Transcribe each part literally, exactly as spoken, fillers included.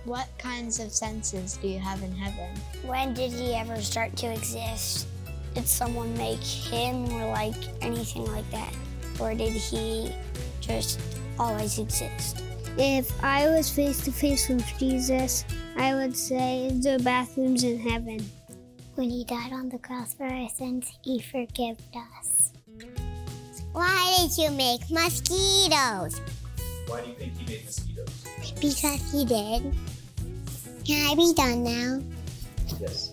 What kinds of senses do you have in heaven? When did he ever start to exist? Did someone make him or like anything like that? Or did he just always exist? If I was face to face with Jesus, I would say the bathrooms in heaven. When he died on the cross for our sins, he forgave us. Why did you make mosquitoes? Why do you think he made mosquitoes? Because he did. Can I be done now? Yes.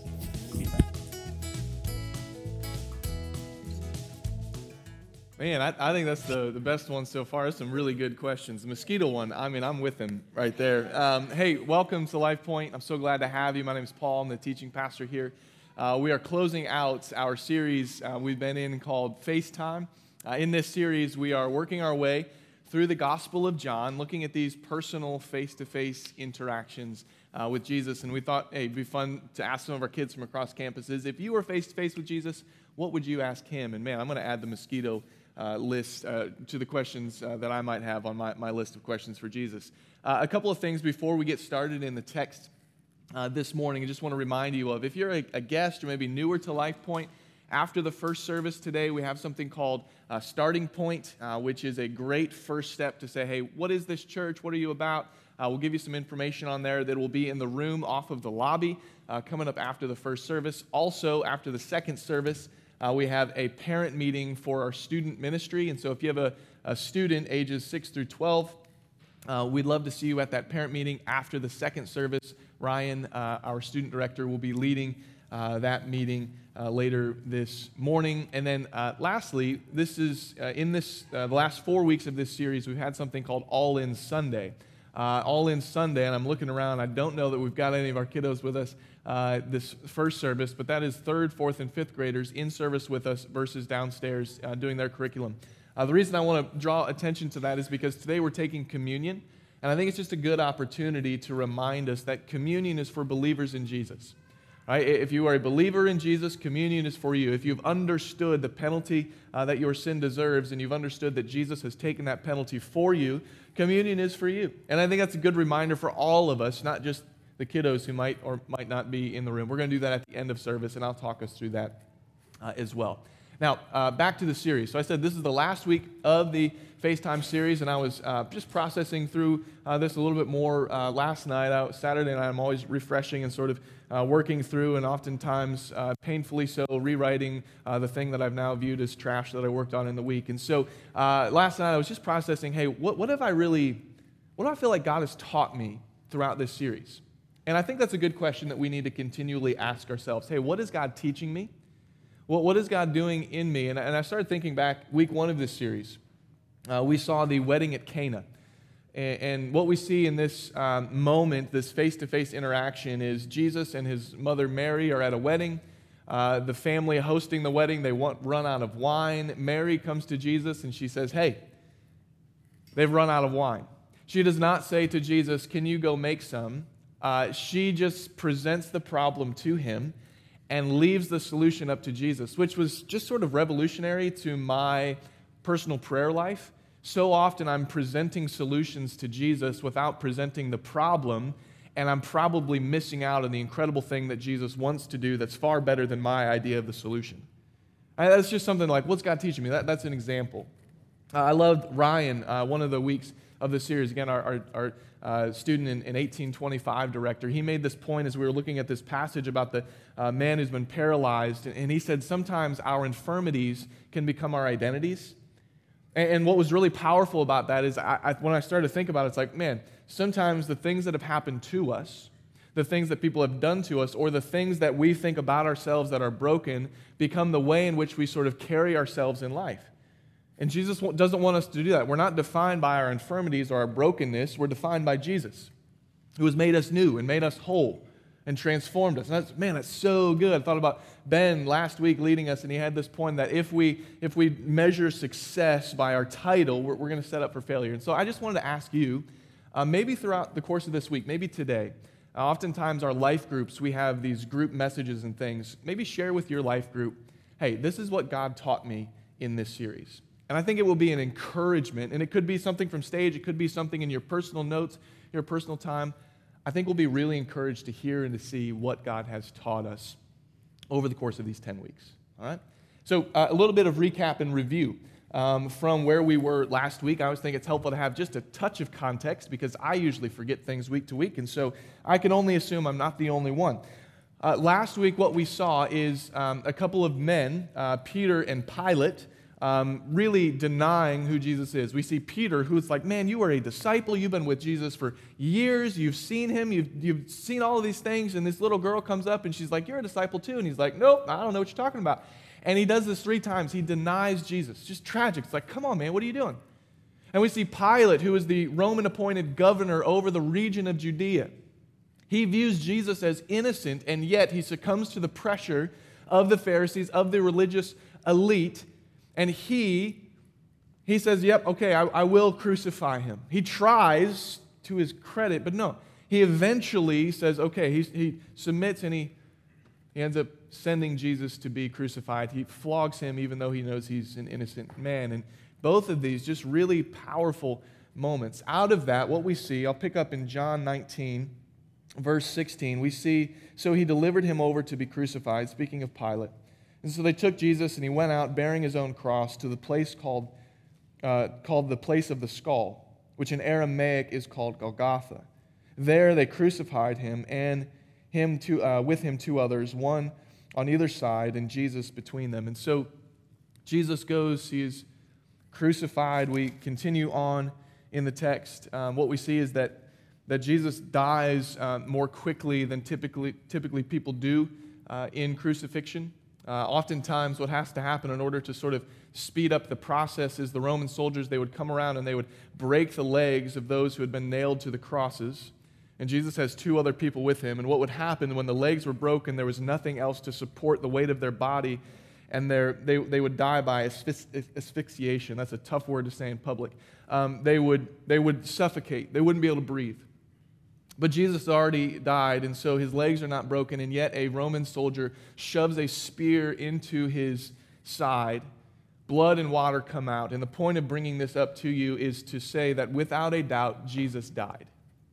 Man, I, I think that's the, the best one so far. There's some really good questions. The mosquito one, I mean, I'm with him right there. Um, hey, welcome to Life Point. I'm so glad to have you. My name is Paul. I'm the teaching pastor here. Uh, we are closing out our series uh, we've been in called FaceTime. Uh, in this series, we are working our way through the Gospel of John, looking at these personal face-to-face interactions uh, with Jesus. And we thought, hey, it'd be fun to ask some of our kids from across campuses, if you were face-to-face with Jesus, what would you ask him? And man, I'm going to add the mosquito Uh, list uh, to the questions uh, that I might have on my, my list of questions for Jesus. Uh, a couple of things before we get started in the text uh, this morning. I just want to remind you of, if you're a, a guest or maybe newer to Life Point, after the first service today, we have something called uh, Starting Point, uh, which is a great first step to say, hey, what is this church? What are you about? Uh, we'll give you some information on there that will be in the room off of the lobby uh, coming up after the first service. Also, after the second service, Uh, we have a parent meeting for our student ministry, and so if you have a, a student ages six through twelve, uh, we'd love to see you at that parent meeting after the second service. Ryan, uh, our student director, will be leading uh, that meeting uh, later this morning. And then uh, lastly, this is uh, in this uh, the last four weeks of this series, we've had something called All In Sunday. Uh, All In Sunday, and I'm looking around, I don't know that we've got any of our kiddos with us uh, this first service, but that is third, fourth, and fifth graders in service with us versus downstairs uh, doing their curriculum. Uh, the reason I want to draw attention to that is because today we're taking communion, and I think it's just a good opportunity to remind us that communion is for believers in Jesus. Right? If you are a believer in Jesus, communion is for you. If you've understood the penalty uh, that your sin deserves and you've understood that Jesus has taken that penalty for you, communion is for you. And I think that's a good reminder for all of us, not just the kiddos who might or might not be in the room. We're going to do that at the end of service, and I'll talk us through that uh, as well. Now, uh, back to the series. So I said this is the last week of the FaceTime series, and I was uh, just processing through uh, this a little bit more uh, last night. I, Saturday night, I'm always refreshing and sort of uh, working through, and oftentimes uh, painfully so, rewriting uh, the thing that I've now viewed as trash that I worked on in the week. And so uh, last night, I was just processing, hey, what, what have I really, what do I feel like God has taught me throughout this series? And I think that's a good question that we need to continually ask ourselves. Hey, what is God teaching me? Well, what is God doing in me? And, and I started thinking back, week one of this series. Uh, we saw the wedding at Cana. And, and what we see in this um, moment, this face-to-face interaction, is Jesus and his mother Mary are at a wedding. Uh, the family hosting the wedding, they want run out of wine. Mary comes to Jesus and she says, hey, they've run out of wine. She does not say to Jesus, can you go make some? Uh, she just presents the problem to him and leaves the solution up to Jesus, which was just sort of revolutionary to my personal prayer life. So often I'm presenting solutions to Jesus without presenting the problem, and I'm probably missing out on the incredible thing that Jesus wants to do that's far better than my idea of the solution. And that's just something like, what's God teaching me? That, that's an example. Uh, I loved Ryan, uh, one of the weeks of the series, again, our, our, our uh, student in, in eighteen twenty-five director. He made this point as we were looking at this passage about the uh, man who's been paralyzed, and, and he said sometimes our infirmities can become our identities. And, and what was really powerful about that is I, I, when I started to think about it, it's like, man, sometimes the things that have happened to us, the things that people have done to us, or the things that we think about ourselves that are broken become the way in which we sort of carry ourselves in life. And Jesus doesn't want us to do that. We're not defined by our infirmities or our brokenness. We're defined by Jesus, who has made us new and made us whole and transformed us. And that's, man, that's so good. I thought about Ben last week leading us, and he had this point that if we if we measure success by our title, we're, we're going to set up for failure. And so I just wanted to ask you, uh, maybe throughout the course of this week, maybe today, uh, oftentimes our life groups, we have these group messages and things. Maybe share with your life group, hey, this is what God taught me in this series. And I think it will be an encouragement, and it could be something from stage, it could be something in your personal notes, your personal time. I think we'll be really encouraged to hear and to see what God has taught us over the course of these ten weeks. All right? So uh, a little bit of recap and review um, from where we were last week. I always think it's helpful to have just a touch of context because I usually forget things week to week, and so I can only assume I'm not the only one. Uh, last week, what we saw is um, a couple of men, uh, Peter and Pilate, um, really denying who Jesus is. We see Peter, who's like, man, you are a disciple. You've been with Jesus for years. You've seen him. You've, you've seen all of these things. And this little girl comes up, and she's like, you're a disciple too. And he's like, nope, I don't know what you're talking about. And he does this three times. He denies Jesus. It's just tragic. It's like, come on, man, what are you doing? And we see Pilate, who is the Roman-appointed governor over the region of Judea. He views Jesus as innocent, and yet he succumbs to the pressure of the Pharisees, of the religious elite, and he, he says, yep, okay, I, I will crucify him. He tries, to his credit, but no. He eventually says, okay, he, he submits, and he, he ends up sending Jesus to be crucified. He flogs him even though he knows he's an innocent man. And both of these just really powerful moments. Out of that, what we see, I'll pick up in John nineteen, verse sixteen, we see, so he delivered him over to be crucified, speaking of Pilate. And so they took Jesus, and he went out bearing his own cross to the place called, uh, called the place of the skull, which in Aramaic is called Golgotha. There they crucified him, and him to, uh, with him two others, one on either side, and Jesus between them. And so Jesus goes, he is crucified. We continue on in the text. Um, what we see is that that Jesus dies uh, more quickly than typically typically people do uh, in crucifixion. Uh, oftentimes what has to happen in order to sort of speed up the process is the Roman soldiers, they would come around and they would break the legs of those who had been nailed to the crosses. And Jesus has two other people with him. And what would happen when the legs were broken, there was nothing else to support the weight of their body, and they, they would die by asphy- asphyxiation. That's a tough word to say in public. Um, they would they would suffocate. They wouldn't be able to breathe. But Jesus already died, and so his legs are not broken, and yet a Roman soldier shoves a spear into his side. Blood and water come out. And the point of bringing this up to you is to say that without a doubt, Jesus died.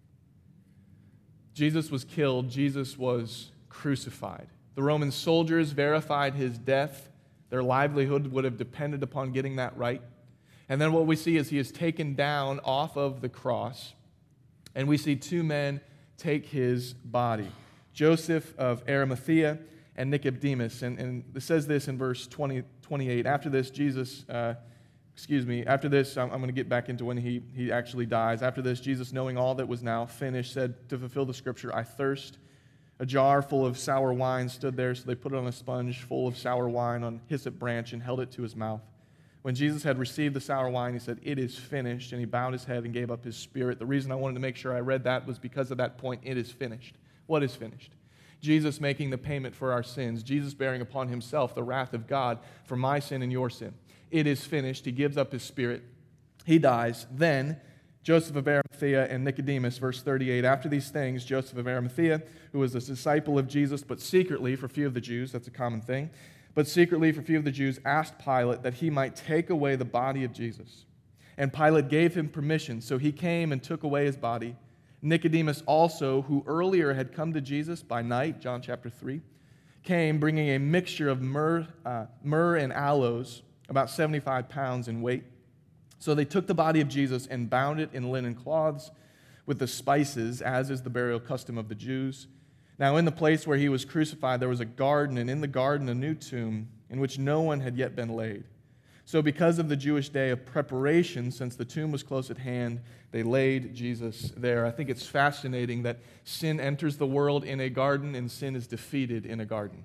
Jesus was killed. Jesus was crucified. The Roman soldiers verified his death. Their livelihood would have depended upon getting that right. And then what we see is he is taken down off of the cross. And we see two men take his body, Joseph of Arimathea and Nicodemus. And, and it says this in verse twenty, twenty-eight. After this, Jesus, uh, excuse me, after this, I'm, I'm going to get back into when he, he actually dies. After this, Jesus, knowing all that was now finished, said to fulfill the scripture, I thirst. A jar full of sour wine stood there, so they put it on a sponge full of sour wine on a hyssop branch and held it to his mouth. When Jesus had received the sour wine, he said, it is finished, and he bowed his head and gave up his spirit. The reason I wanted to make sure I read that was because of that point, it is finished. What is finished? Jesus making the payment for our sins. Jesus bearing upon himself the wrath of God for my sin and your sin. It is finished. He gives up his spirit. He dies. Then Joseph of Arimathea and Nicodemus, verse thirty-eight. After these things, Joseph of Arimathea, who was a disciple of Jesus, but secretly for fear of the Jews, that's a common thing, but secretly for fear of the Jews, asked Pilate that he might take away the body of Jesus. And Pilate gave him permission, so he came and took away his body. Nicodemus also, who earlier had come to Jesus by night, John chapter three, came bringing a mixture of myrrh, uh, myrrh and aloes, about seventy-five pounds in weight. So they took the body of Jesus and bound it in linen cloths with the spices, as is the burial custom of the Jews. Now in the place where he was crucified there was a garden, and in the garden a new tomb in which no one had yet been laid. So because of the Jewish day of preparation, since the tomb was close at hand, they laid Jesus there. I think it's fascinating that sin enters the world in a garden and sin is defeated in a garden.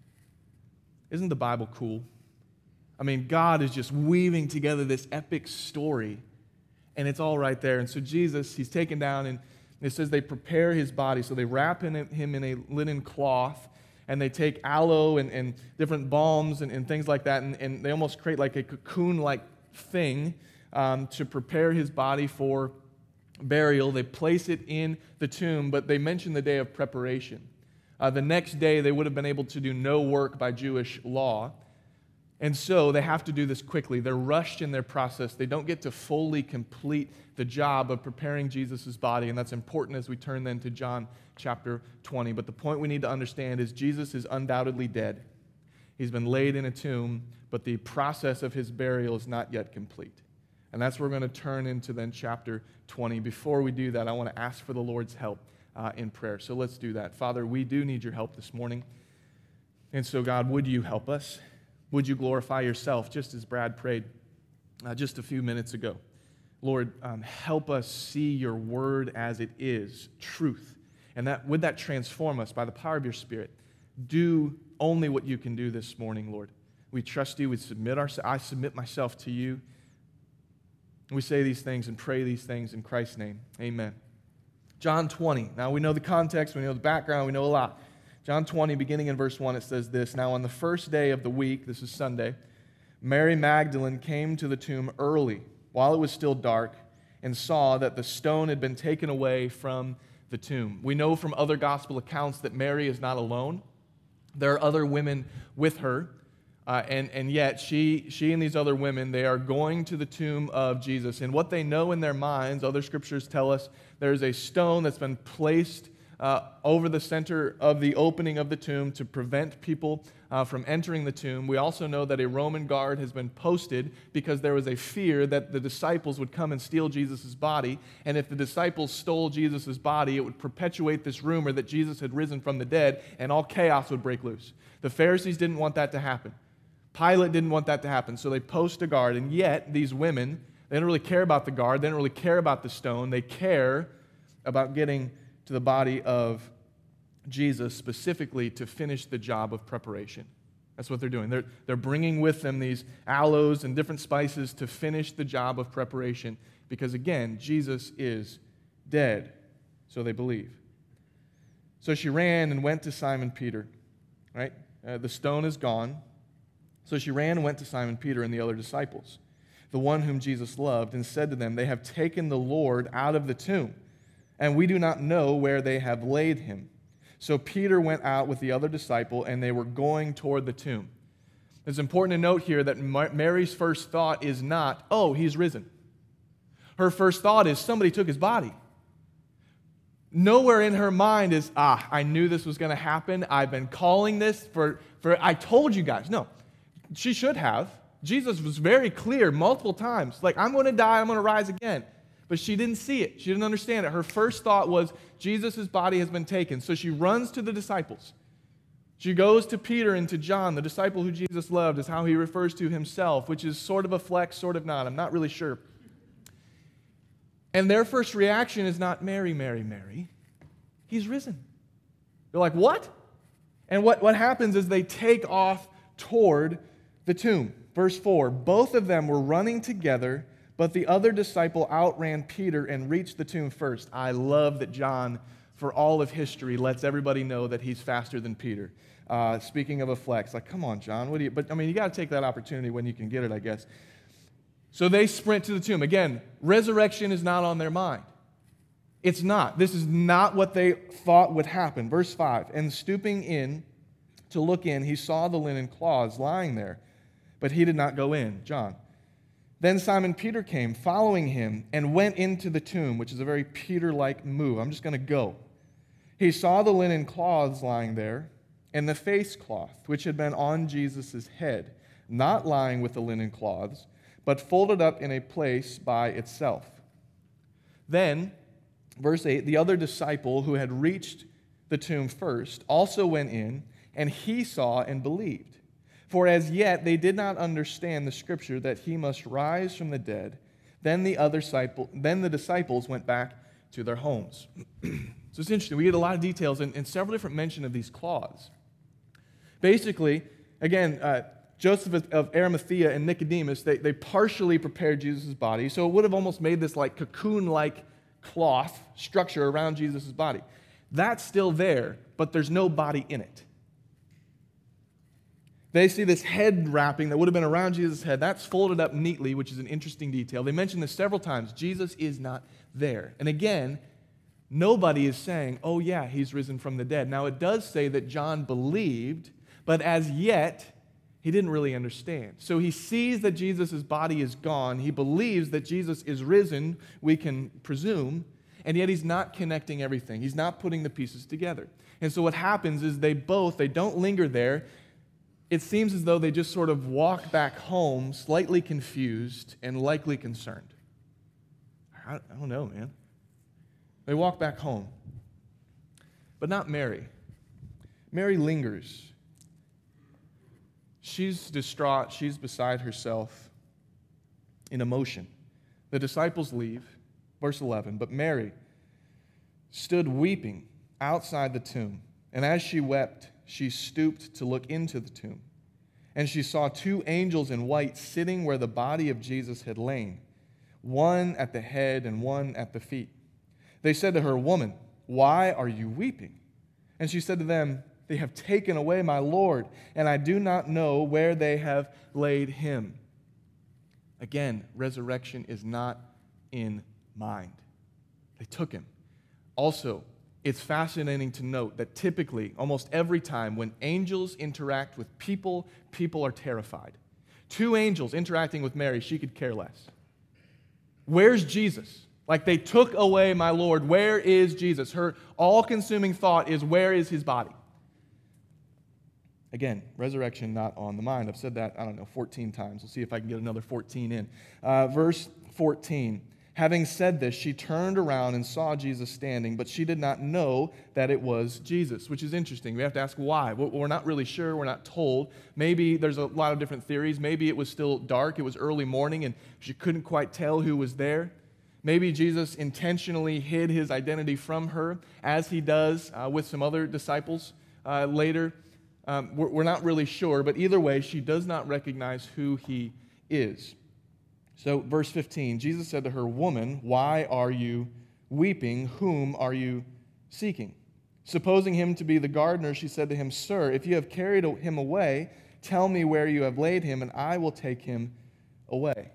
Isn't the Bible cool? I mean, God is just weaving together this epic story, and it's all right there. And so Jesus, he's taken down, and it says they prepare his body. So they wrap in him in a linen cloth, and they take aloe and, and different balms and, and things like that, and, and they almost create like a cocoon-like thing um, to prepare his body for burial. They place it in the tomb, but they mention the day of preparation. Uh, the next day, they would have been able to do no work by Jewish law. And so they have to do this quickly. They're rushed in their process. They don't get to fully complete the job of preparing Jesus' body, and that's important as we turn then to John chapter twenty. But the point we need to understand is Jesus is undoubtedly dead. He's been laid in a tomb, but the process of his burial is not yet complete. And that's where we're going to turn into then chapter twenty. Before we do that, I want to ask for the Lord's help uh, in prayer. So let's do that. Father, we do need your help this morning. And so, God, would you help us? Would you glorify yourself, just as Brad prayed uh, just a few minutes ago? Lord, um, help us see your word as it is, truth. And that would that transform us by the power of your Spirit. Do only what you can do this morning, Lord. We trust you. We submit our, I submit myself to you. We say these things and pray these things in Christ's name. Amen. John twenty. Now we know the context. We know the background. We know a lot. John twenty, beginning in verse one, it says this. Now on the first day of the week, this is Sunday, Mary Magdalene came to the tomb early, while it was still dark, and saw that the stone had been taken away from the tomb. We know from other gospel accounts that Mary is not alone. There are other women with her, uh, and, and yet she, she and these other women, they are going to the tomb of Jesus. And what they know in their minds, other scriptures tell us, there's a stone that's been placed Uh, over the center of the opening of the tomb to prevent people uh, from entering the tomb. We also know that a Roman guard has been posted because there was a fear that the disciples would come and steal Jesus' body, and if the disciples stole Jesus' body, it would perpetuate this rumor that Jesus had risen from the dead, and all chaos would break loose. The Pharisees didn't want that to happen. Pilate didn't want that to happen, so they post a guard, and yet these women, they don't really care about the guard, they don't really care about the stone, they care about getting to the body of Jesus specifically to finish the job of preparation. That's what they're doing. They're, they're bringing with them these aloes and different spices to finish the job of preparation because, again, Jesus is dead, so they believe. So she ran and went to Simon Peter, right? Uh, the stone is gone. So she ran and went to Simon Peter and the other disciples, the one whom Jesus loved, and said to them, "They have taken the Lord out of the tomb, and we do not know where they have laid him." So Peter went out with the other disciple, and they were going toward the tomb. It's important to note here that Mary's first thought is not, oh, he's risen. Her first thought is, somebody took his body. Nowhere in her mind is, ah, I knew this was going to happen. I've been calling this for, for, I told you guys. No, she should have. Jesus was very clear multiple times, like, I'm going to die, I'm going to rise again. But she didn't see it. She didn't understand it. Her first thought was, Jesus' body has been taken. So she runs to the disciples. She goes to Peter and to John, the disciple who Jesus loved, is how he refers to himself, which is sort of a flex, sort of not. I'm not really sure. And their first reaction is not, Mary, Mary, Mary. He's risen. They're like, what? And what, what happens is they take off toward the tomb. Verse four, both of them were running together, but the other disciple outran Peter and reached the tomb first. I love that John, for all of history, lets everybody know that he's faster than Peter. Uh, speaking of a flex, like, come on, John, what do you? But I mean, you got to take that opportunity when you can get it, I guess. So they sprint to the tomb. Again, resurrection is not on their mind. It's not. This is not what they thought would happen. Verse five, and stooping in to look in, he saw the linen cloths lying there, but he did not go in. John. Then Simon Peter came, following him, and went into the tomb, which is a very Peter-like move. I'm just going to go. He saw the linen cloths lying there, and the face cloth, which had been on Jesus' head, not lying with the linen cloths, but folded up in a place by itself. Then, verse eight, the other disciple who had reached the tomb first also went in, and he saw and believed. For as yet they did not understand the scripture that he must rise from the dead. Then the other disciple, then the disciples went back to their homes. So it's interesting. We get a lot of details and, and several different mention of these cloths. Basically, again, uh, Joseph of Arimathea and Nicodemus, they, they partially prepared Jesus' body. So it would have almost made this like cocoon-like cloth structure around Jesus' body. That's still there, but there's no body in it. They see this head wrapping that would have been around Jesus' head. That's folded up neatly, which is an interesting detail. They mention this several times. Jesus is not there. And again, nobody is saying, oh yeah, he's risen from the dead. Now it does say that John believed, but as yet he didn't really understand. So he sees that Jesus' body is gone. He believes that Jesus is risen, we can presume, and yet he's not connecting everything. He's not putting the pieces together. And so what happens is they both, they don't linger there. It seems as though they just sort of walk back home, slightly confused and likely concerned. I, I don't know, man. They walk back home. But not Mary. Mary lingers. She's distraught. She's beside herself in emotion. The disciples leave. Verse eleven, but Mary stood weeping outside the tomb, and as she wept, she stooped to look into the tomb. And she saw two angels in white sitting where the body of Jesus had lain, one at the head and one at the feet. They said to her, "Woman, why are you weeping?" And she said to them, "They have taken away my Lord, and I do not know where they have laid him." Again, resurrection is not in mind. They took him. Also, it's fascinating to note that typically, almost every time when angels interact with people, people are terrified. Two angels interacting with Mary, she could care less. Where's Jesus? Like, they took away my Lord. Where is Jesus? Her all-consuming thought is, where is his body? Again, resurrection not on the mind. I've said that, I don't know, fourteen times. We'll see if I can get another fourteen in. Uh, verse fourteen. Having said this, she turned around and saw Jesus standing, but she did not know that it was Jesus, which is interesting. We have to ask why. We're not really sure. We're not told. Maybe there's a lot of different theories. Maybe it was still dark. It was early morning, and she couldn't quite tell who was there. Maybe Jesus intentionally hid his identity from her, as he does uh, with some other disciples uh, later. Um, we're, we're not really sure, but either way, she does not recognize who he is. So, verse fifteen, Jesus said to her, "Woman, why are you weeping? Whom are you seeking?" Supposing him to be the gardener, she said to him, "Sir, if you have carried him away, tell me where you have laid him, and I will take him away."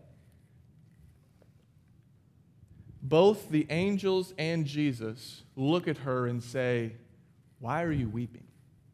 Both the angels and Jesus look at her and say, "Why are you weeping?"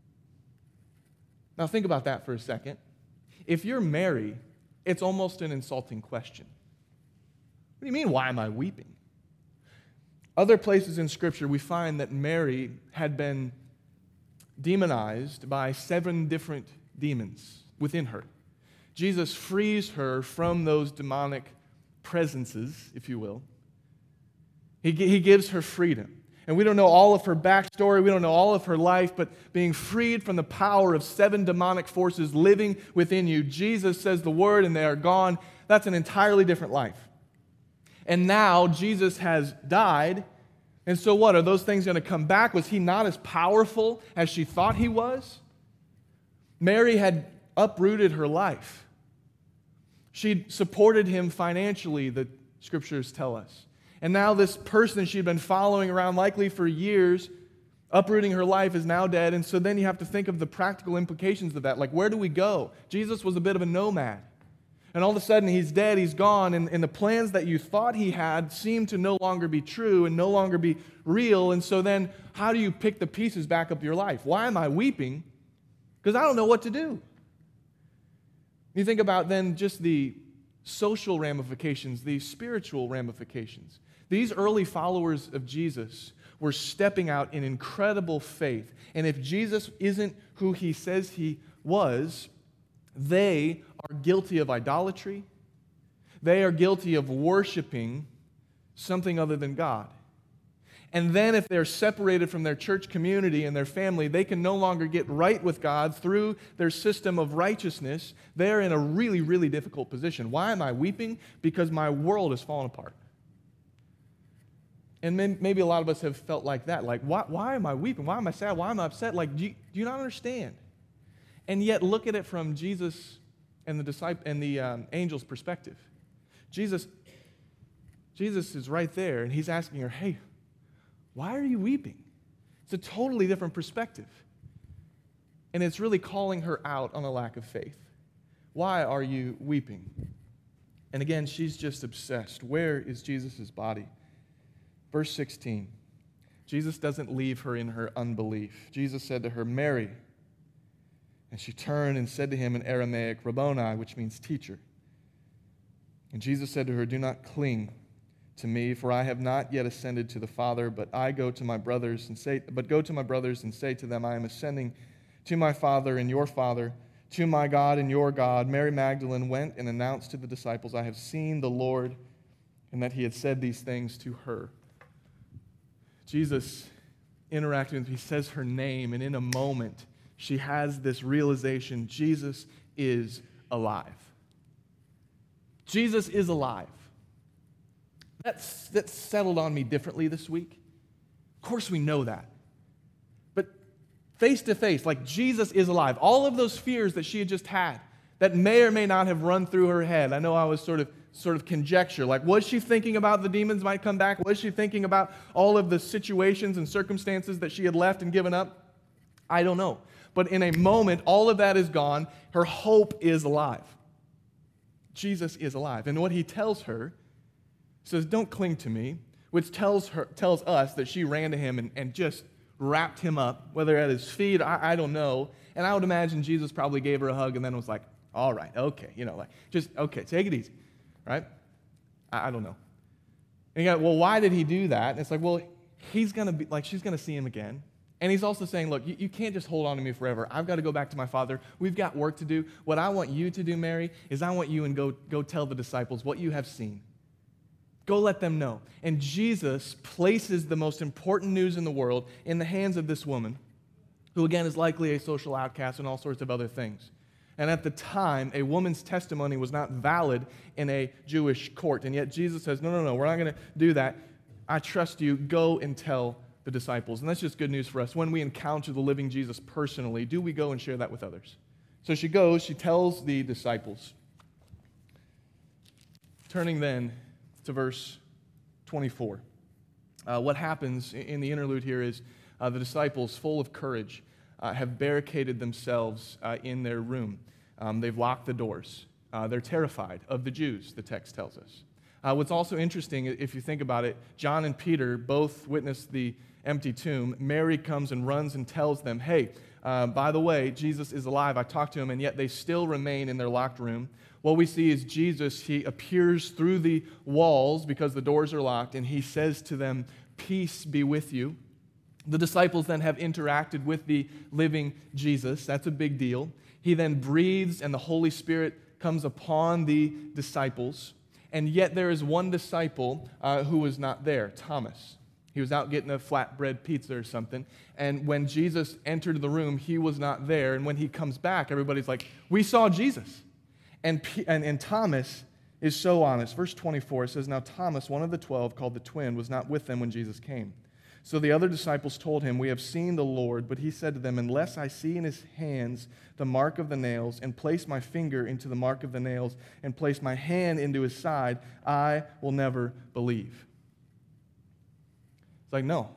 Now, think about that for a second. If you're Mary, it's almost an insulting question. What do you mean, why am I weeping? Other places in Scripture, we find that Mary had been demonized by seven different demons within her. Jesus frees her from those demonic presences, if you will. He, he gives her freedom. And we don't know all of her backstory, we don't know all of her life, but being freed from the power of seven demonic forces living within you, Jesus says the word and they are gone. That's an entirely different life. And now Jesus has died, and so what? Are those things going to come back? Was he not as powerful as she thought he was? Mary had uprooted her life. She'd supported him financially, the Scriptures tell us. And now this person she'd been following around likely for years, uprooting her life, is now dead. And so then you have to think of the practical implications of that. Like, where do we go? Jesus was a bit of a nomad. And all of a sudden he's dead, he's gone, and, and the plans that you thought he had seem to no longer be true and no longer be real. And so then how do you pick the pieces back up your life? Why am I weeping? Because I don't know what to do. You think about then just the social ramifications, the spiritual ramifications. These early followers of Jesus were stepping out in incredible faith. And if Jesus isn't who he says he was, they are guilty of idolatry. They are guilty of worshiping something other than God. And then if they're separated from their church community and their family, they can no longer get right with God through their system of righteousness. They're in a really, really difficult position. Why am I weeping? Because my world has fallen apart. And maybe a lot of us have felt like that. Like, why, why am I weeping? Why am I sad? Why am I upset? Like, do you, do you not understand? And yet, look at it from Jesus and the disciple and the um, angel's perspective. Jesus, Jesus is right there, and he's asking her, "Hey, why are you weeping?" It's a totally different perspective. And it's really calling her out on a lack of faith. Why are you weeping? And again, she's just obsessed. Where is Jesus' body? Verse sixteen, Jesus doesn't leave her in her unbelief. Jesus said to her, "Mary." And she turned and said to him in Aramaic, Rabboni, which means teacher. And Jesus said to her, do not cling to me, for I have not yet ascended to the Father, but I go to my brothers and say, but go to my brothers and say to them, I am ascending to my Father and your Father, to my God and your God. Mary Magdalene went and announced to the disciples, I have seen the Lord, and that he had said these things to her. Jesus interacting with her, he says her name, and in a moment, she has this realization, Jesus is alive. Jesus is alive. That's, that's settled on me differently this week. Of course we know that. But face to face, like Jesus is alive. All of those fears that she had just had, that may or may not have run through her head. I know I was sort of sort of conjecture. Like, was she thinking about the demons might come back? Was she thinking about all of the situations and circumstances that she had left and given up? I don't know. But in a moment, all of that is gone. Her hope is alive. Jesus is alive. And what he tells her, says, don't cling to me, which tells her, tells us that she ran to him and, and just wrapped him up, whether at his feet, I, I don't know. And I would imagine Jesus probably gave her a hug and then was like, all right, okay, you know, like, just, okay, take it easy, right? I, I don't know. And you go, well, why did he do that? And it's like, well, he's going to be, like, she's going to see him again. And he's also saying, look, you, you can't just hold on to me forever. I've got to go back to my Father. We've got work to do. What I want you to do, Mary, is I want you and go, go tell the disciples what you have seen. Go let them know. And Jesus places the most important news in the world in the hands of this woman, who again is likely a social outcast and all sorts of other things. And at the time, a woman's testimony was not valid in a Jewish court. And yet Jesus says, no, no, no, we're not going to do that. I trust you. Go and tell the disciples. And that's just good news for us. When we encounter the living Jesus personally, do we go and share that with others? So she goes, she tells the disciples. Turning then to verse twenty-four. Uh, what happens in the interlude here is uh, the disciples, full of courage, uh, have barricaded themselves uh, in their room. Um, they've locked the doors. Uh, they're terrified of the Jews, the text tells us. Uh, what's also interesting, if you think about it, John and Peter both witnessed the empty tomb. Mary comes and runs and tells them, hey, uh, by the way, Jesus is alive. I talked to him, and yet they still remain in their locked room. What we see is Jesus, he appears through the walls because the doors are locked, and he says to them, peace be with you. The disciples then have interacted with the living Jesus. That's a big deal. He then breathes, and the Holy Spirit comes upon the disciples. And yet there is one disciple uh, who was not there, Thomas. He was out getting a flatbread pizza or something. And when Jesus entered the room, he was not there. And when he comes back, everybody's like, we saw Jesus. And, and, and Thomas is so honest. Verse twenty-four says, now Thomas, one of the twelve, called the twin, was not with them when Jesus came. So the other disciples told him, we have seen the Lord. But he said to them, unless I see in his hands the mark of the nails, and place my finger into the mark of the nails, and place my hand into his side, I will never believe. It's like, no.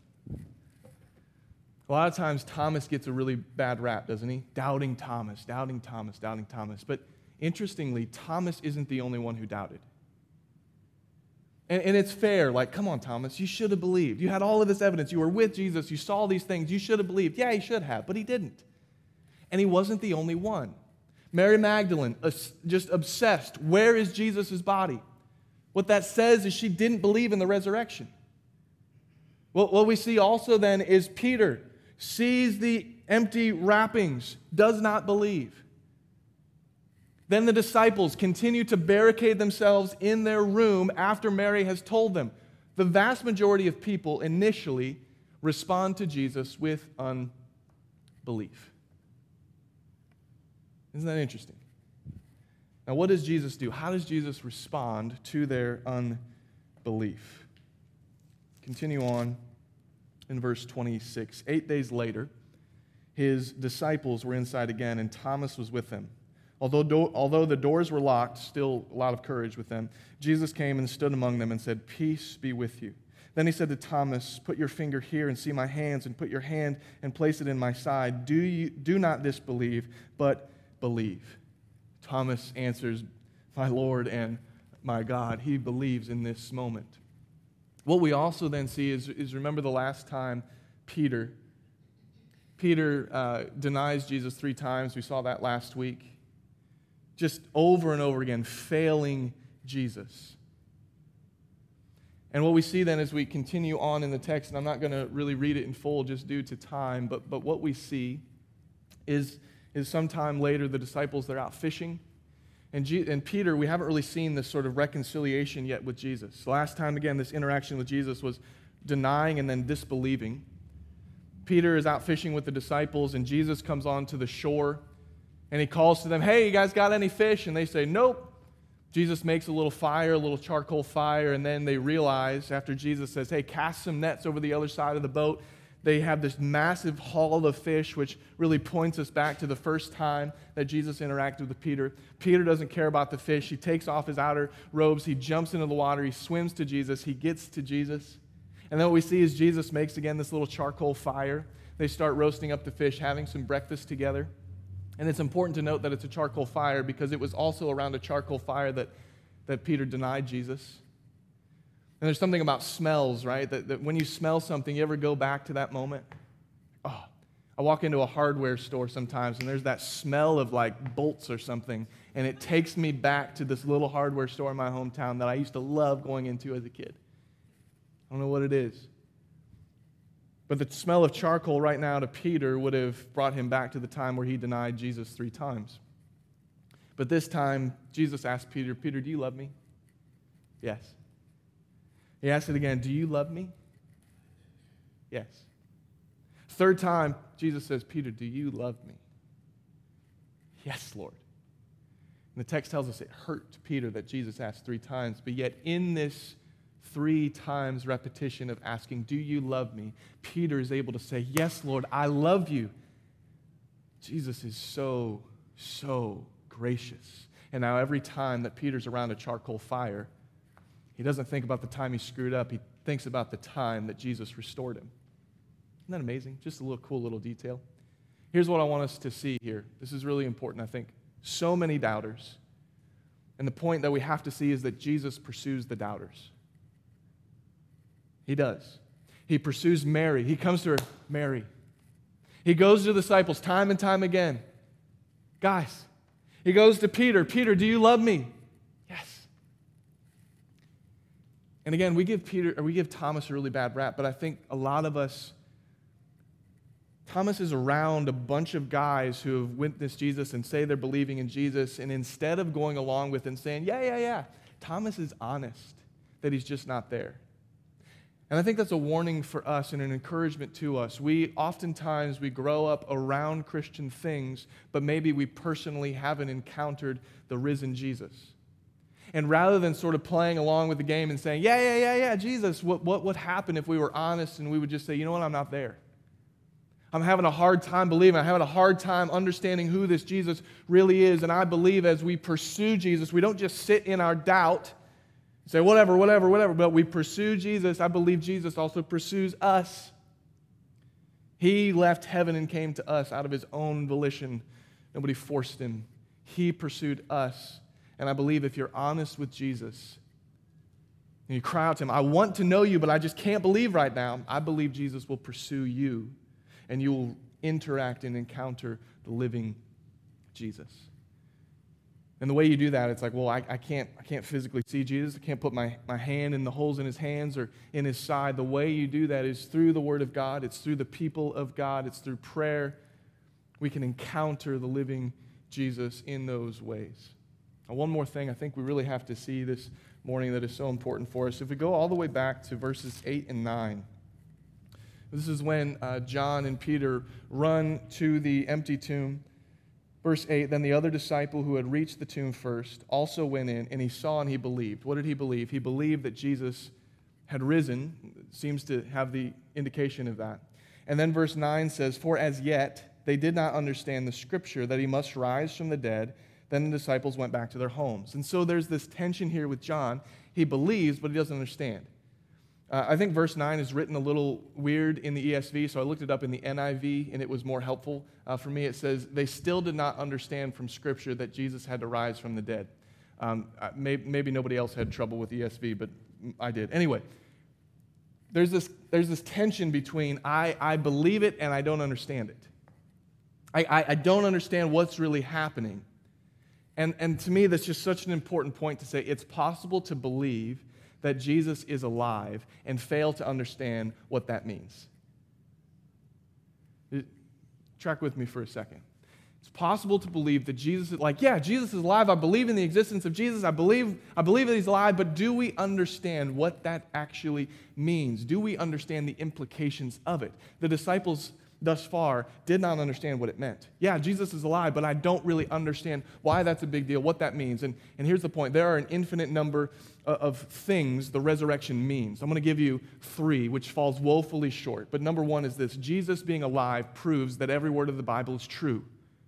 A lot of times Thomas gets a really bad rap, doesn't he? Doubting Thomas, doubting Thomas, doubting Thomas. But interestingly, Thomas isn't the only one who doubted. And, and it's fair, like, come on, Thomas, you should have believed. You had all of this evidence. You were with Jesus. You saw these things. You should have believed. Yeah, he should have, but he didn't. And he wasn't the only one. Mary Magdalene, just obsessed. Where is Jesus' body? What that says is she didn't believe in the resurrection. Well, what we see also then is Peter sees the empty wrappings, does not believe. Then the disciples continue to barricade themselves in their room after Mary has told them. The vast majority of people initially respond to Jesus with unbelief. Isn't that interesting? Now, what does Jesus do? How does Jesus respond to their unbelief? Continue on in verse twenty-six. Eight days later, his disciples were inside again, and Thomas was with them. Although, do- although the doors were locked, still a lot of courage with them, Jesus came and stood among them and said, peace be with you. Then he said to Thomas, put your finger here and see my hands, and put your hand and place it in my side. Do, you, do not disbelieve, but believe. Thomas answers, my Lord and my God. He believes in this moment. What we also then see is, is remember the last time Peter Peter uh, denies Jesus three times. We saw that last week. Just over and over again, failing Jesus. And what we see then as we continue on in the text, and I'm not going to really read it in full just due to time, but, but what we see is, is sometime later the disciples, they're out fishing. And, G- and Peter, we haven't really seen this sort of reconciliation yet with Jesus. The last time, again, this interaction with Jesus was denying and then disbelieving. Peter is out fishing with the disciples, and Jesus comes onto the shore, and he calls to them, hey, you guys got any fish? And they say, nope. Jesus makes a little fire, a little charcoal fire, and then they realize, after Jesus says, hey, cast some nets over the other side of the boat, they have this massive haul of fish, which really points us back to the first time that Jesus interacted with Peter. Peter doesn't care about the fish. He takes off his outer robes. He jumps into the water. He swims to Jesus. He gets to Jesus. And then what we see is Jesus makes, again, this little charcoal fire. They start roasting up the fish, having some breakfast together. And it's important to note that it's a charcoal fire because it was also around a charcoal fire that, that Peter denied Jesus. And there's something about smells, right? That, that when you smell something, you ever go back to that moment? Oh, I walk into a hardware store sometimes, and there's that smell of like bolts or something, and it takes me back to this little hardware store in my hometown that I used to love going into as a kid. I don't know what it is. But the smell of charcoal right now to Peter would have brought him back to the time where he denied Jesus three times. But this time, Jesus asked Peter, Peter, do you love me? Yes. He asked it again, do you love me? Yes. Third time, Jesus says, Peter, do you love me? Yes, Lord. And the text tells us it hurt Peter that Jesus asked three times, but yet in this three times repetition of asking, do you love me? Peter is able to say, yes, Lord, I love you. Jesus is so, so gracious. And now every time that Peter's around a charcoal fire, he doesn't think about the time he screwed up. He thinks about the time that Jesus restored him. Isn't that amazing? Just a little cool little detail. Here's what I want us to see here. This is really important, I think. So many doubters. And the point that we have to see is that Jesus pursues the doubters. He does. He pursues Mary. He comes to her, Mary. He goes to the disciples time and time again. Guys, he goes to Peter. Peter, do you love me? Yes. And again, we give Peter, or we give Thomas a really bad rap, but I think a lot of us, Thomas is around a bunch of guys who have witnessed Jesus and say they're believing in Jesus, and instead of going along with and saying, yeah, yeah, yeah, Thomas is honest that he's just not there. And I think that's a warning for us and an encouragement to us. We oftentimes, we grow up around Christian things, but maybe we personally haven't encountered the risen Jesus. And rather than sort of playing along with the game and saying, yeah, yeah, yeah, yeah, Jesus, what, what would happen if we were honest and we would just say, you know what, I'm not there. I'm having a hard time believing. I'm having a hard time understanding who this Jesus really is. And I believe as we pursue Jesus, we don't just sit in our doubt say, whatever, whatever, whatever, but we pursue Jesus. I believe Jesus also pursues us. He left heaven and came to us out of his own volition. Nobody forced him. He pursued us. And I believe if you're honest with Jesus, and you cry out to him, I want to know you, but I just can't believe right now, I believe Jesus will pursue you, and you will interact and encounter the living Jesus. And the way you do that, it's like, well, I, I can't I can't physically see Jesus. I can't put my, my hand in the holes in his hands or in his side. The way you do that is through the Word of God. It's through the people of God. It's through prayer. We can encounter the living Jesus in those ways. Now, one more thing I think we really have to see this morning that is so important for us. If we go all the way back to verses eight and nine, this is when uh, John and Peter run to the empty tomb. Verse eight, then the other disciple who had reached the tomb first also went in, and he saw and he believed. What did he believe? He believed that Jesus had risen. It seems to have the indication of that. And then verse nine says, for as yet they did not understand the scripture that he must rise from the dead. Then the disciples went back to their homes. And so there's this tension here with John. He believes, but he doesn't understand. Uh, I think verse nine is written a little weird in the E S V, so I looked it up in the N I V, and it was more helpful. Uh, for me, it says, they still did not understand from Scripture that Jesus had to rise from the dead. Um, maybe, maybe nobody else had trouble with E S V, but I did. Anyway, there's this, there's this tension between I, I believe it and I don't understand it. I, I, I don't understand what's really happening. And, and to me, that's just such an important point to say it's possible to believe that Jesus is alive and fail to understand what that means. Track with me for a second. It's possible to believe that Jesus is like, yeah, Jesus is alive. I believe in the existence of Jesus. I believe, I believe that he's alive, but do we understand what that actually means? Do we understand the implications of it? The disciples thus far did not understand what it meant. Yeah, Jesus is alive, but I don't really understand why that's a big deal, what that means. And, and here's the point. There are an infinite number of, of things the resurrection means. I'm going to give you three, which falls woefully short. But number one is this. Jesus being alive proves that every word of the Bible is true.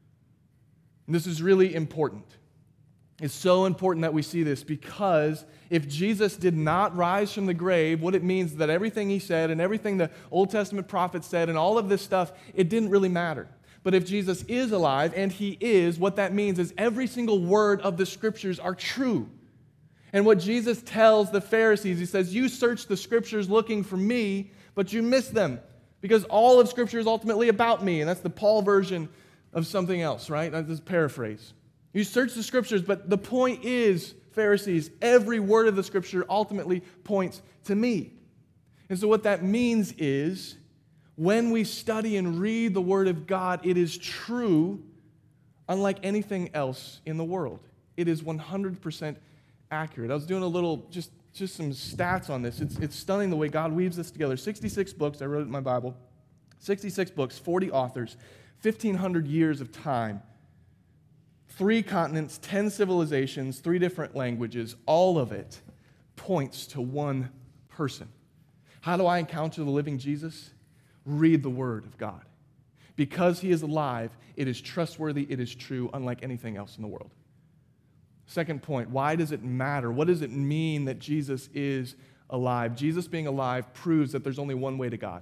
And this is really important. It's so important that we see this because if Jesus did not rise from the grave, what it means is that everything he said and everything the Old Testament prophets said and all of this stuff, it didn't really matter. But if Jesus is alive, and he is, what that means is every single word of the Scriptures are true. And what Jesus tells the Pharisees, he says, you search the Scriptures looking for me, but you miss them because all of Scripture is ultimately about me. And that's the Paul version of something else, right? That's a paraphrase. You search the Scriptures, but the point is, Pharisees, every word of the Scripture ultimately points to me. And so what that means is, when we study and read the Word of God, it is true unlike anything else in the world. It is one hundred percent accurate. I was doing a little, just, just some stats on this. It's, it's stunning the way God weaves this together. sixty-six books, I wrote it in my Bible. sixty-six books, forty authors, fifteen hundred years of time. Three continents, ten civilizations, three different languages, all of it points to one person. How do I encounter the living Jesus? Read the Word of God. Because he is alive, it is trustworthy, it is true, unlike anything else in the world. Second point, why does it matter? What does it mean that Jesus is alive? Jesus being alive proves that there's only one way to God.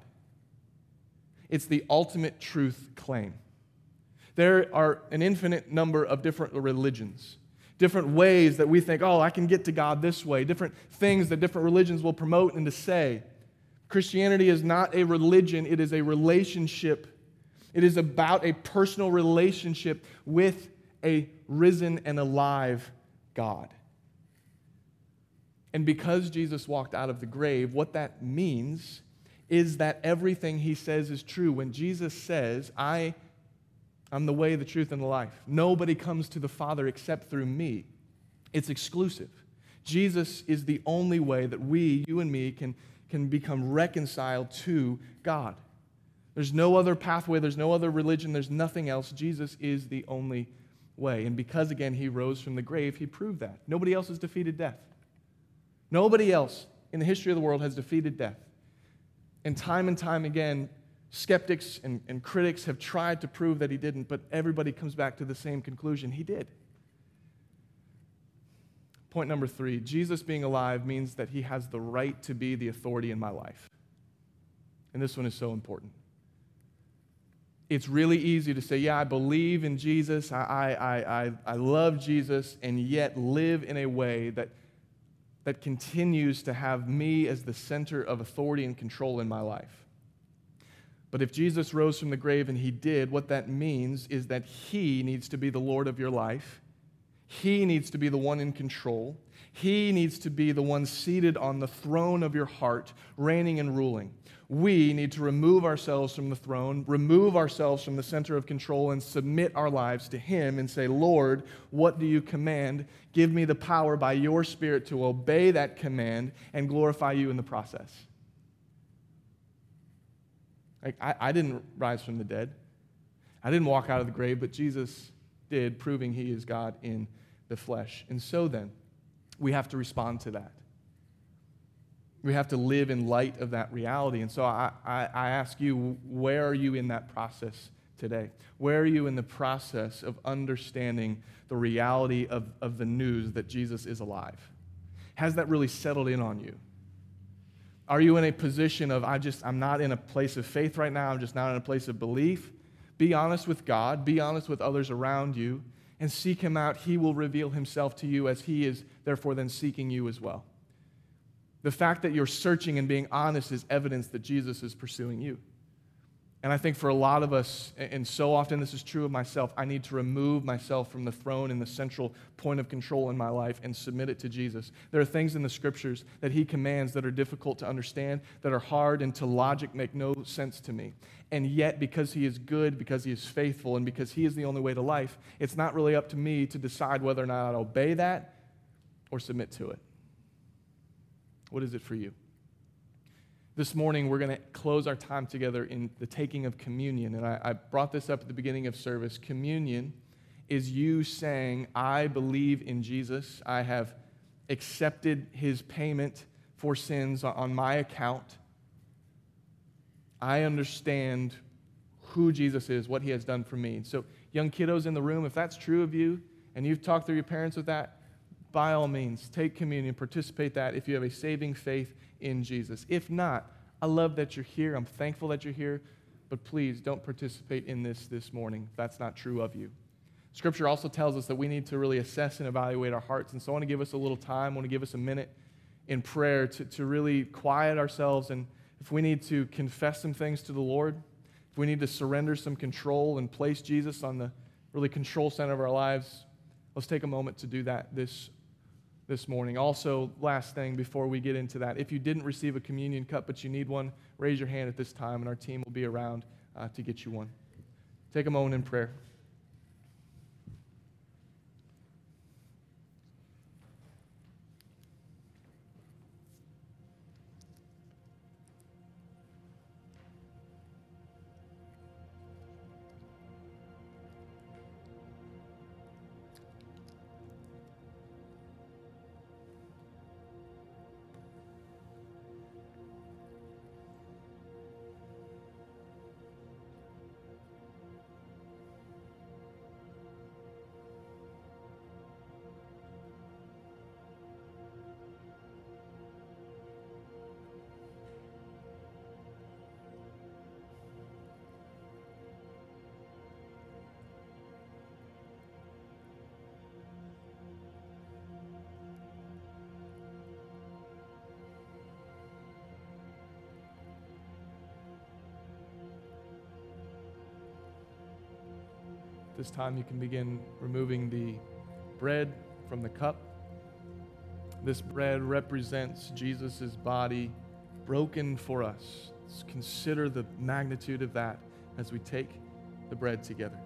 It's the ultimate truth claim. There are an infinite number of different religions, different ways that we think, oh, I can get to God this way, different things that different religions will promote and to say. Christianity is not a religion, it is a relationship. It is about a personal relationship with a risen and alive God. And because Jesus walked out of the grave, what that means is that everything he says is true. When Jesus says, I I'm the way, the truth, and the life. Nobody comes to the Father except through me. It's exclusive. Jesus is the only way that we, you and me, can, can become reconciled to God. There's no other pathway. There's no other religion. There's nothing else. Jesus is the only way. And because, again, he rose from the grave, he proved that. Nobody else has defeated death. Nobody else in the history of the world has defeated death. And time and time again, skeptics and, and critics have tried to prove that he didn't, but everybody comes back to the same conclusion. He did. Point number three, Jesus being alive means that he has the right to be the authority in my life. And this one is so important. It's really easy to say, yeah, I believe in Jesus, I, I, I, I love Jesus, and yet live in a way that, that continues to have me as the center of authority and control in my life. But if Jesus rose from the grave, and he did, what that means is that he needs to be the Lord of your life. He needs to be the one in control. He needs to be the one seated on the throne of your heart, reigning and ruling. We need to remove ourselves from the throne, remove ourselves from the center of control, and submit our lives to him and say, Lord, what do you command? Give me the power by your Spirit to obey that command and glorify you in the process. Like, I, I didn't rise from the dead. I didn't walk out of the grave, but Jesus did, proving he is God in the flesh. And so then, we have to respond to that. We have to live in light of that reality. And so I, I, I ask you, where are you in that process today? Where are you in the process of understanding the reality of, of the news that Jesus is alive? Has that really settled in on you? Are you in a position of, I just, I'm not in a place of faith right now, I'm just not in a place of belief? Be honest with God, be honest with others around you, and seek him out. He will reveal himself to you as he is, therefore, then seeking you as well. The fact that you're searching and being honest is evidence that Jesus is pursuing you. And I think for a lot of us, and so often this is true of myself, I need to remove myself from the throne and the central point of control in my life and submit it to Jesus. There are things in the scriptures that he commands that are difficult to understand, that are hard and to logic make no sense to me. And yet, because he is good, because he is faithful, and because he is the only way to life, it's not really up to me to decide whether or not I'll obey that or submit to it. What is it for you? This morning, we're going to close our time together in the taking of communion. And I, I brought this up at the beginning of service. Communion is you saying, I believe in Jesus. I have accepted his payment for sins on my account. I understand who Jesus is, what he has done for me. So, young kiddos in the room, if that's true of you, and you've talked through your parents with that, by all means, take communion, participate that if you have a saving faith in Jesus. If not, I love that you're here. I'm thankful that you're here, but please don't participate in this this morning if that's not true of you. Scripture also tells us that we need to really assess and evaluate our hearts, and so I want to give us a little time, I want to give us a minute in prayer to, to really quiet ourselves, and if we need to confess some things to the Lord, if we need to surrender some control and place Jesus on the really control center of our lives, let's take a moment to do that this this morning. Also, last thing before we get into that, if you didn't receive a communion cup but you need one, raise your hand at this time and our team will be around uh, to get you one. Take a moment in prayer. This time you can begin removing the bread from the cup. This bread represents Jesus' body broken for us. Let's consider the magnitude of that as we take the bread together.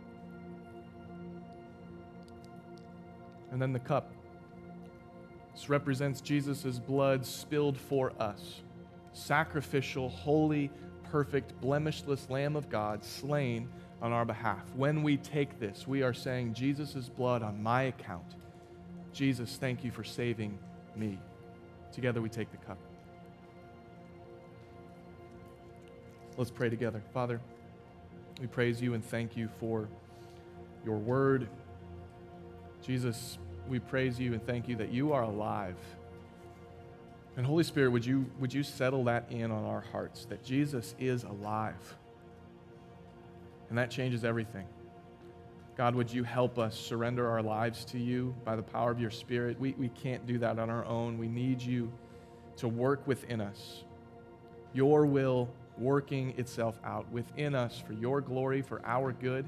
And then the cup. This represents Jesus' blood spilled for us. Sacrificial, holy, perfect, blemishless Lamb of God slain on our behalf. When we take this, we are saying, Jesus' blood on my account. Jesus, thank you for saving me. Together we take the cup. Let's pray together. Father, we praise you and thank you for your word. Jesus, we praise you and thank you that you are alive. And Holy Spirit, would you, would you settle that in on our hearts, that Jesus is alive? And that changes everything. God, would you help us surrender our lives to you by the power of your Spirit? We, we can't do that on our own. We need you to work within us. Your will working itself out within us for your glory, for our good.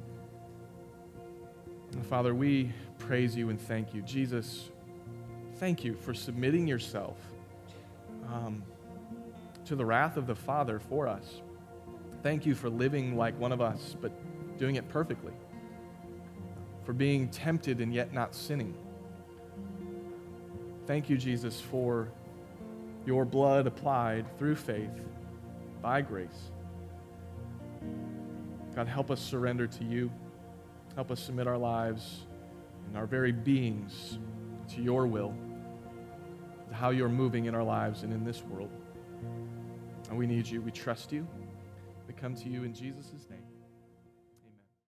And Father, we praise you and thank you. Jesus, thank you for submitting yourself um, to the wrath of the Father for us. Thank you for living like one of us, but doing it perfectly. For being tempted and yet not sinning. Thank you, Jesus, for your blood applied through faith by grace. God, help us surrender to you. Help us submit our lives and our very beings to your will, to how you're moving in our lives and in this world. And we need you. We trust you. We come to you in Jesus' name.